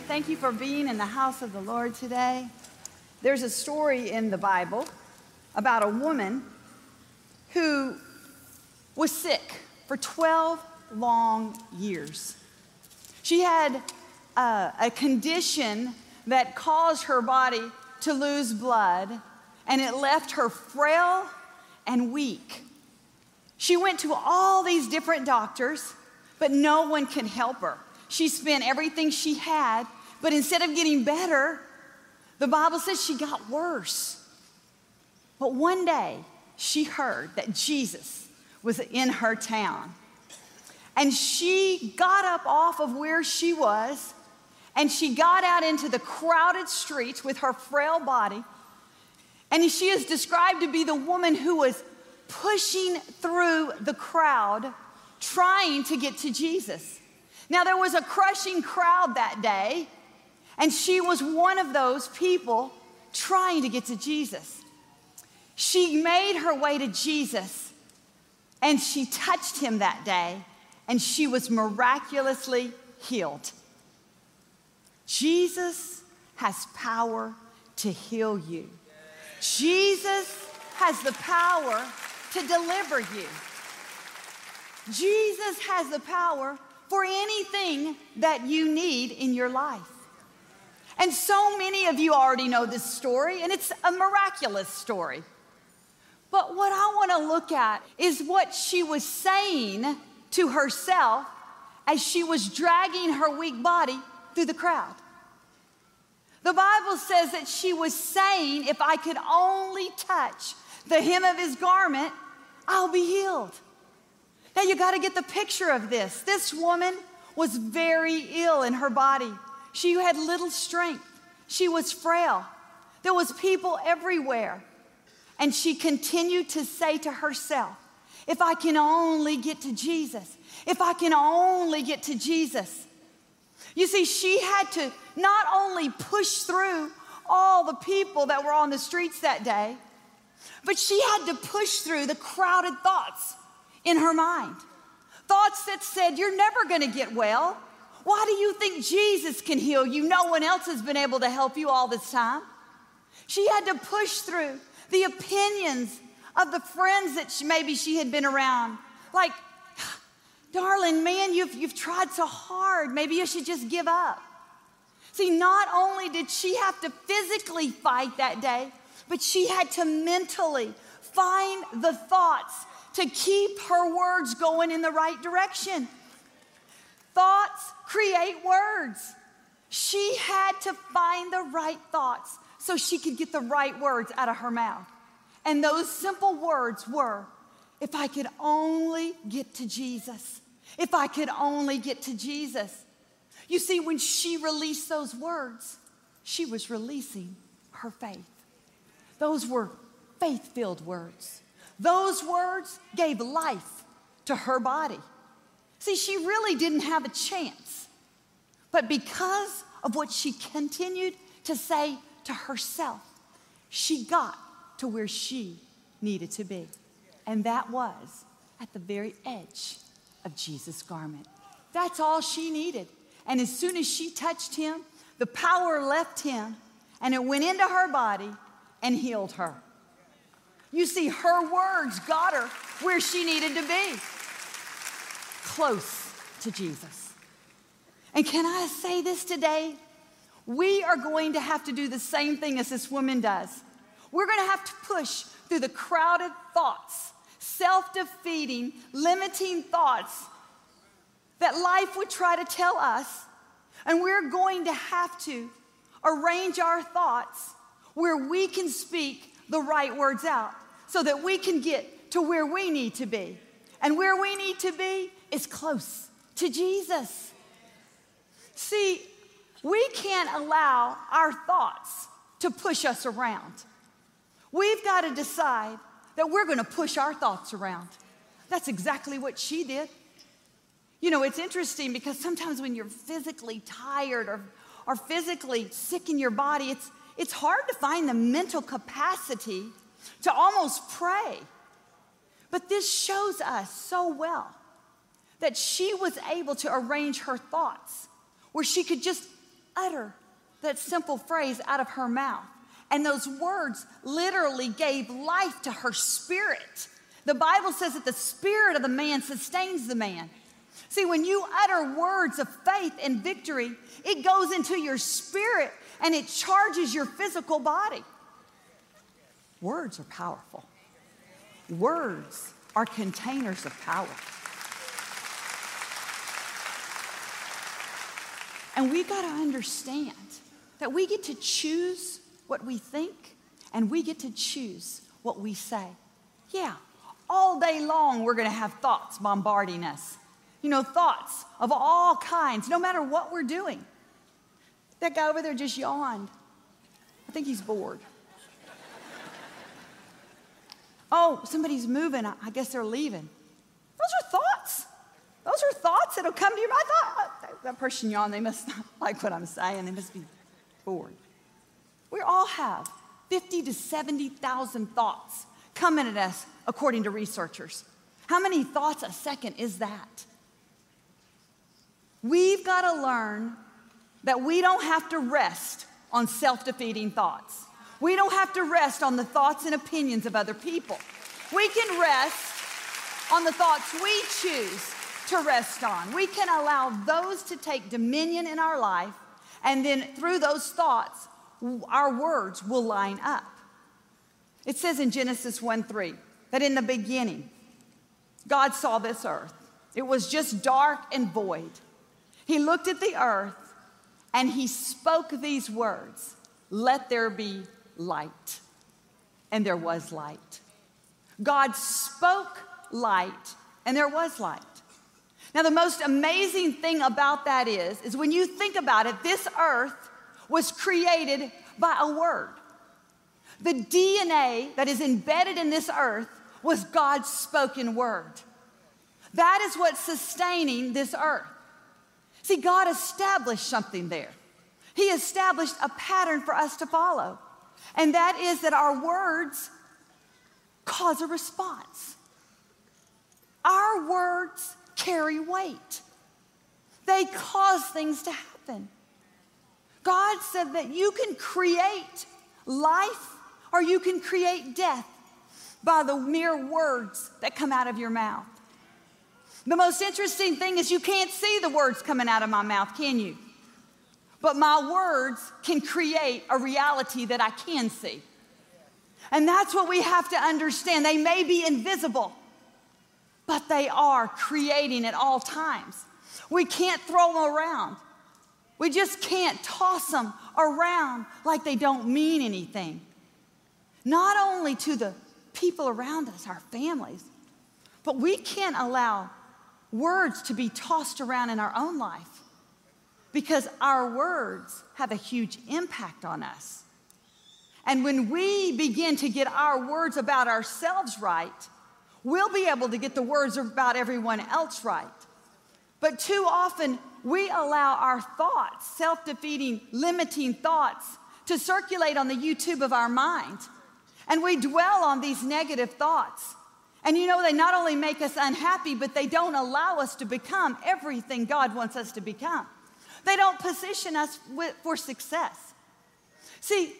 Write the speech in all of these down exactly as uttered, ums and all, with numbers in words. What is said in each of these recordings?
Thank you for being in the house of the Lord today. There's a story in the Bible about a woman who was sick for twelve long years. She had uh, a condition that caused her body to lose blood, and it left her frail and weak. She went to all these different doctors, but no one could help her. She spent everything she had, but instead of getting better, the Bible says she got worse. But one day, she heard that Jesus was in her town. And she got up off of where she was, and she got out into the crowded streets with her frail body. And she is described to be the woman who was pushing through the crowd, trying to get to Jesus. Now, there was a crushing crowd that day, and she was one of those people trying to get to Jesus. She made her way to Jesus, and she touched him that day, and she was miraculously healed. Jesus has power to heal you. Jesus has the power to deliver you. Jesus has the power for anything that you need in your life. And so many of you already know this story, and it's a miraculous story. But what I want to look at is what she was saying to herself as she was dragging her weak body through the crowd. The Bible says that she was saying, if I could only touch the hem of his garment, I'll be healed. Now you got to get the picture of this. This woman was very ill in her body. She had little strength. She was frail. There was people everywhere. And she continued to say to herself, if I can only get to Jesus, if I can only get to Jesus. You see, she had to not only push through all the people that were on the streets that day, but she had to push through the crowded thoughts in her mind. Thoughts that said, you're never going to get well. Why do you think Jesus can heal you? No one else has been able to help you all this time. She had to push through the opinions of the friends that she, maybe she had been around. Like, darling, man, you've, you've tried so hard. Maybe you should just give up. See, not only did she have to physically fight that day, but she had to mentally find the thoughts to keep her words going in the right direction. Thoughts create words. She had to find the right thoughts so she could get the right words out of her mouth. And those simple words were, if I could only get to Jesus. If I could only get to Jesus. You see, when she released those words, she was releasing her faith. Those were faith-filled words. Those words gave life to her body. See, she really didn't have a chance. But because of what she continued to say to herself, she got to where she needed to be. And that was at the very edge of Jesus' garment. That's all she needed. And as soon as she touched him, the power left him, and it went into her body and healed her. You see, her words got her where she needed to be, close to Jesus. And can I say this today? We are going to have to do the same thing as this woman does. We're going to have to push through the crowded thoughts, self-defeating, limiting thoughts that life would try to tell us. And we're going to have to arrange our thoughts where we can speak the right words out so that we can get to where we need to be. And where we need to be is close to Jesus. See, we can't allow our thoughts to push us around. We've got to decide that we're going to push our thoughts around. That's exactly what she did. You know, it's interesting because sometimes when you're physically tired or, or physically sick in your body, it's, it's hard to find the mental capacity to almost pray. But this shows us so well that she was able to arrange her thoughts where she could just utter that simple phrase out of her mouth. And those words literally gave life to her spirit. The Bible says that the spirit of the man sustains the man. See, when you utter words of faith and victory, it goes into your spirit and it charges your physical body. Words are powerful. Words are containers of power. And we got to understand that we get to choose what we think, and we get to choose what we say. Yeah, all day long we're going to have thoughts bombarding us. You know, thoughts of all kinds, no matter what we're doing. That guy over there just yawned. I think he's bored. Oh, somebody's moving. I guess they're leaving. Those are thoughts. Those are thoughts that'll come to your mind. I thought, that person yawned. They must not like what I'm saying. They must be bored. We all have fifty to seventy thousand thoughts coming at us, according to researchers. How many thoughts a second is that? We've got to learn that we don't have to rest on self-defeating thoughts. We don't have to rest on the thoughts and opinions of other people. We can rest on the thoughts we choose to rest on. We can allow those to take dominion in our life, and then through those thoughts, our words will line up. It says in Genesis one three that in the beginning, God saw this earth. It was just dark and void. He looked at the earth and he spoke these words, "Let there be light." And there was light. God spoke light and there was light. Now, the most amazing thing about that is, is when you think about it, this earth was created by a word. The D N A that is embedded in this earth was God's spoken word. That is what's sustaining this earth. See, God established something there. He established a pattern for us to follow. And that is that our words cause a response. Our words carry weight. They cause things to happen. God said that you can create life or you can create death by the mere words that come out of your mouth. The most interesting thing is you can't see the words coming out of my mouth, can you? But my words can create a reality that I can see. And that's what we have to understand. They may be invisible, but they are creating at all times. We can't throw them around. We just can't toss them around like they don't mean anything. Not only to the people around us, our families, but we can't allow words to be tossed around in our own life because our words have a huge impact on us. And when we begin to get our words about ourselves right, we'll be able to get the words about everyone else right. But too often, we allow our thoughts, self-defeating, limiting thoughts, to circulate on the YouTube of our mind. And we dwell on these negative thoughts. And you know, they not only make us unhappy, but they don't allow us to become everything God wants us to become. They don't position us with, for success. See,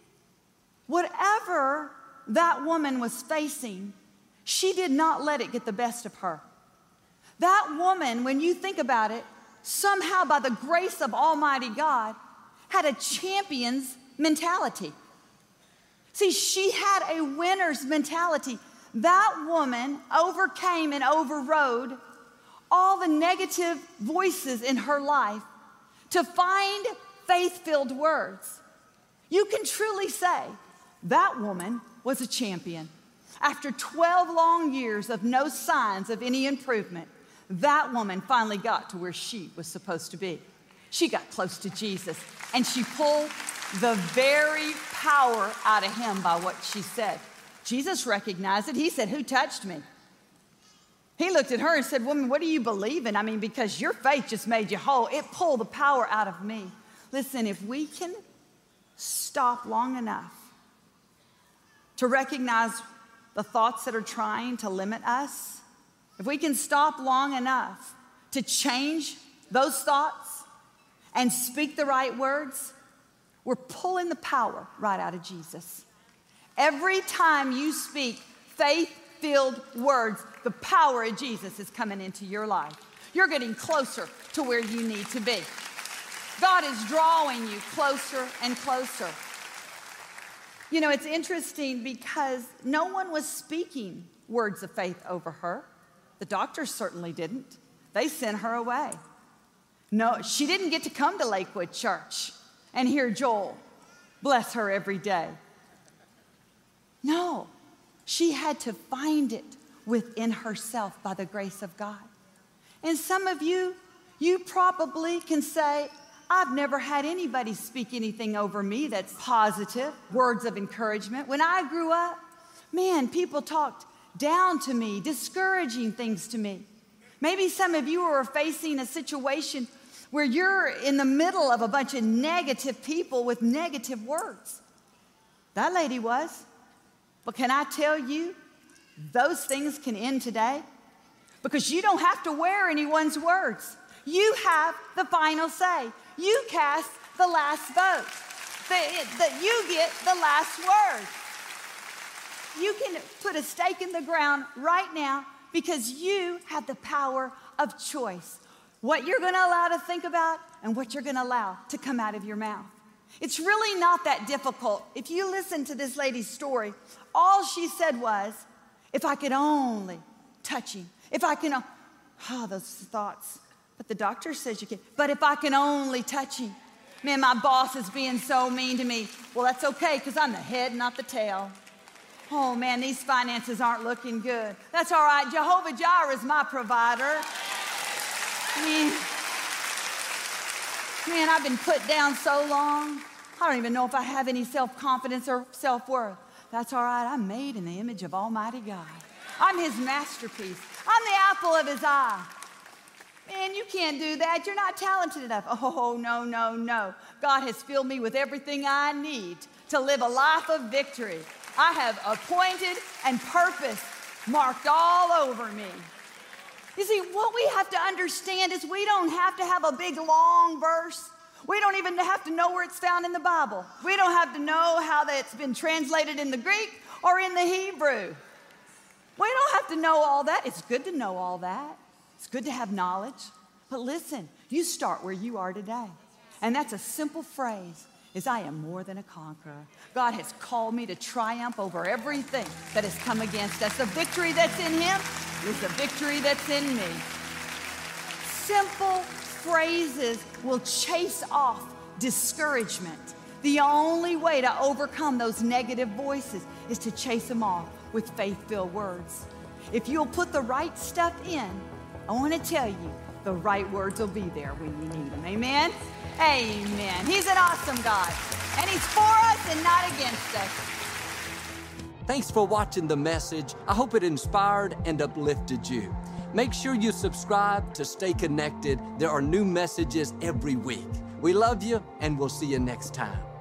whatever that woman was facing, she did not let it get the best of her. That woman, when you think about it, somehow by the grace of Almighty God, had a champion's mentality. See, she had a winner's mentality. That woman overcame and overrode all the negative voices in her life to find faith-filled words. You can truly say that woman was a champion. After twelve long years of no signs of any improvement, that woman finally got to where she was supposed to be. She got close to Jesus, and she pulled the very power out of him by what she said. Jesus recognized it. He said, "Who touched me?" He looked at her and said, "Woman, what do you believe in? I mean, because your faith just made you whole. It pulled the power out of me." Listen, if we can stop long enough to recognize the thoughts that are trying to limit us, if we can stop long enough to change those thoughts and speak the right words, we're pulling the power right out of Jesus. Every time you speak faith-filled words, the power of Jesus is coming into your life. You're getting closer to where you need to be. God is drawing you closer and closer. You know, it's interesting because no one was speaking words of faith over her. The doctors certainly didn't. They sent her away. No, she didn't get to come to Lakewood Church and hear Joel bless her every day. No, she had to find it within herself by the grace of God. And some of you, you probably can say, I've never had anybody speak anything over me that's positive, words of encouragement. When I grew up, man, people talked down to me, discouraging things to me. Maybe some of you are facing a situation where you're in the middle of a bunch of negative people with negative words. That lady was. But can I tell you, those things can end today because you don't have to wear anyone's words. You have the final say. You cast the last vote. That you get the last word. You can put a stake in the ground right now because you have the power of choice. What you're going to allow to think about and what you're going to allow to come out of your mouth. It's really not that difficult. If you listen to this lady's story, all she said was, if I could only touch him. If I can, oh, those thoughts. But the doctor says you can. But if I can only touch him. Man, my boss is being so mean to me. Well, that's okay because I'm the head, not the tail. Oh, man, these finances aren't looking good. That's all right. Jehovah Jireh is my provider. Man, man, I've been put down so long. I don't even know if I have any self-confidence or self-worth. That's all right. I'm made in the image of Almighty God. I'm His masterpiece. I'm the apple of His eye. Man, you can't do that. You're not talented enough. Oh, no, no, no. God has filled me with everything I need to live a life of victory. I have appointed and purpose marked all over me. You see, what we have to understand is we don't have to have a big, long verse. We don't even have to know where it's found in the Bible. We don't have to know how that's been translated in the Greek or in the Hebrew. We don't have to know all that. It's good to know all that. It's good to have knowledge. But listen, you start where you are today. And that's a simple phrase, is I am more than a conqueror. God has called me to triumph over everything that has come against us. The victory that's in Him is the victory that's in me. Simple phrases will chase off discouragement. The only way to overcome those negative voices is to chase them off with faith-filled words. If you'll put the right stuff in, I want to tell you, the right words will be there when you need them. Amen? Amen. He's an awesome God, and He's for us and not against us. Thanks for watching the message. I hope it inspired and uplifted you. Make sure you subscribe to stay connected. There are new messages every week. We love you, and we'll see you next time.